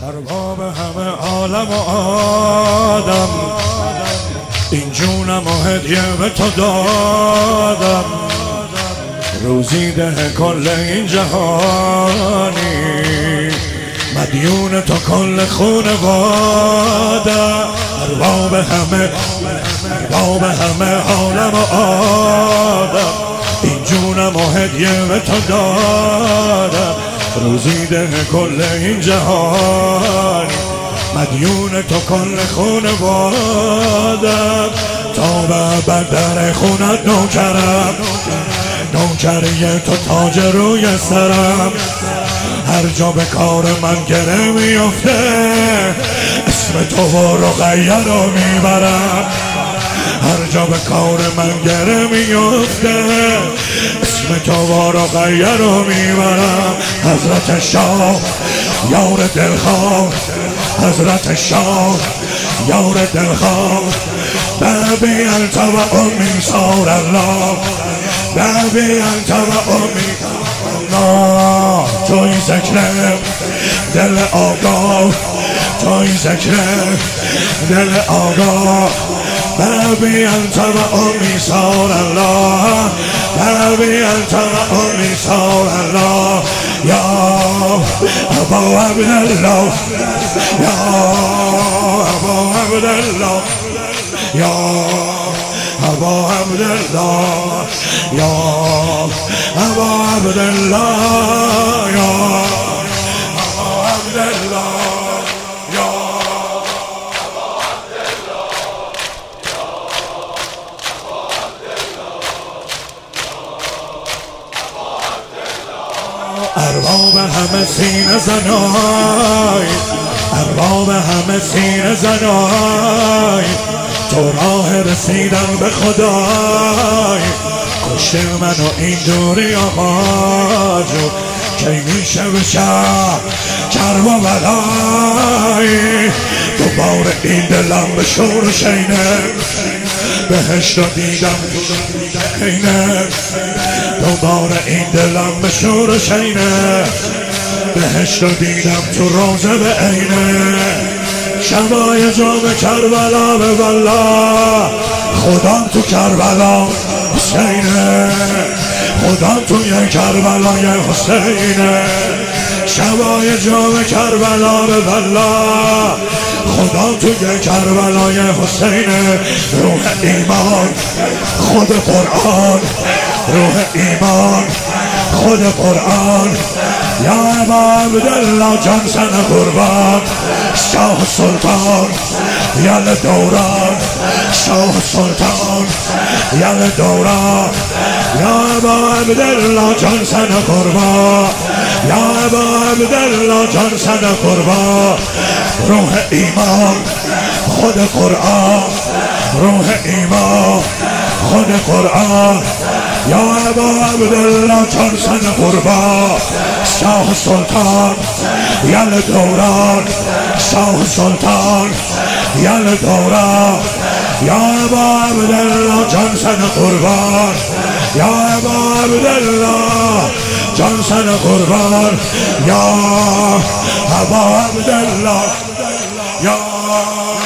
ارباب همه عالم و آدم، این جونم و هدیه به تو دادم. روزی ده کل این جهانی، مدیون تو کل خونواده. ارباب همه عالم و آدم، این جونم و هدیه به تو دادم. روزی ده کل این جهان، مدیون تو کل خونوادم. تا به بدر خونت نوکرم، نوکری تو تاج روی سرم. هر جا به کار من گره میفته، اسم تو و رقیه رو میبرم. هر جا به کار من گره میفته، اسم تو و رقیه رو میبرم. حضرت شاه یار دلخواه، حضرت شاه یار دلخواه. بابی انت و امی صار الله، بابی انت و امی الله. توی ذکر دل آگاه، توی ذکر دل آگاه. بابی انت و امی صار الله، بابی انت و امی صار الله. یا ابا عبدالله، یا ابا عبدالله، یا ابا عبدالله، یا ابا عبدالله، یا ابا عبدالله، یا ابا عبدالله. ارباب همه سینه زنای، ارباب همه سینه زنای. تو راه رسیدن به خدای، کشته منو این دوری آقا جو. کی میشه بشه کرب و بلای، دوباره این دلم به شور و شینه. بهشت رو دیدم اینه، دوباره این دلم به شور و شینه. بهشت رو دیدم تو روزه به عینه. شبای جام کربلا به والله، خودم تو کربلا حسینه، خودم توی کربلای حسینه. شبای جام کربلا به والله، خودم توی کربلای حسینه. روح ایمان خود قرآن، روح ایمان خود قرآن. یا ابا عبدالله جان سن قربان، شاه سلطان یل دوران، شاه سلطان یل دوران. یا ابا عبدالله جان سن قربان، یا ابا عبدالله جان سن قربان. روح ایمان خود قرآن، روح ایمان خود قرآن. یا ابا عبدالله جان سن قربان، شاه سلطان یل دوران، شاه سلطان یل دوران. یا ابا عبدالله جان سن قربان، یا ابا عبدالله جان سن قربان. یا ابا عبدالله، یا